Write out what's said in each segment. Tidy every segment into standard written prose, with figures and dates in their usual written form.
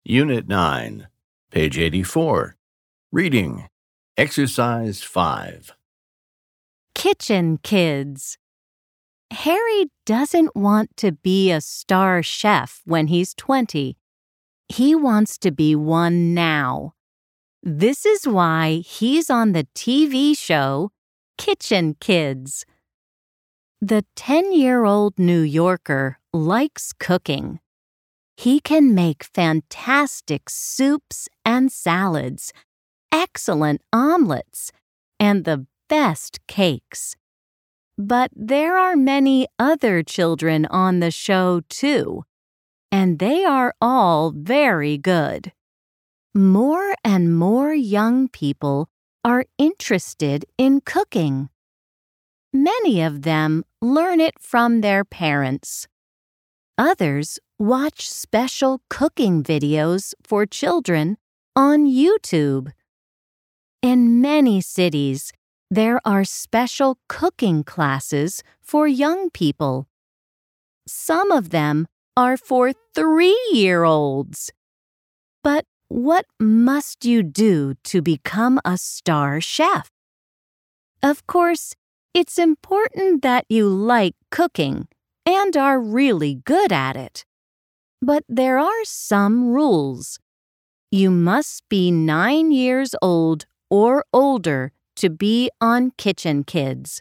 Unit 9, page 84. Reading. Exercise 5. Kitchen Kids. Harry doesn't want to be a star chef when he's 20. He wants to be one now. This is why he's on the TV show Kitchen Kids. The 10-year-old New Yorker likes cooking. He can make fantastic soups and salads, excellent omelets, and the best cakes. But there are many other children on the show, too, and they are all very good. More and more young people are interested in cooking. Many of them learn it from their parents. Others watch special cooking videos for children on YouTube. In many cities, there are special cooking classes for young people. Some of them are for 3-year-olds. But what must you do to become a star chef? Of course, it's important that you like cooking and are really good at it. But there are some rules. You must be 9 years old or older to be on Kitchen Kids.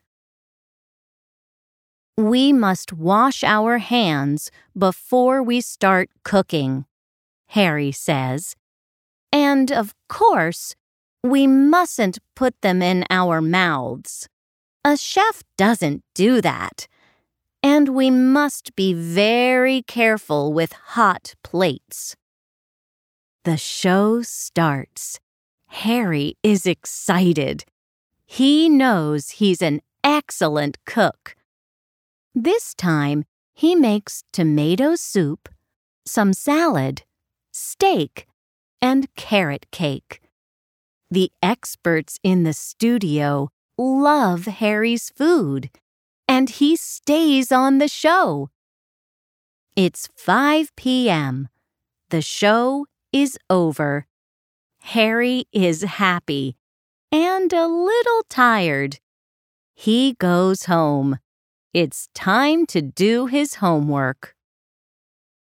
We must wash our hands before we start cooking, Harry says. And, of course, we mustn't put them in our mouths. A chef doesn't do that. And we must be very careful with hot plates. The show starts. Harry is excited. He knows he's an excellent cook. This time, he makes tomato soup, some salad, steak, and carrot cake. The experts in the studio love Harry's food, and he stays on the show. It's 5 p.m. The show is over. Harry is happy and a little tired. He goes home. It's time to do his homework.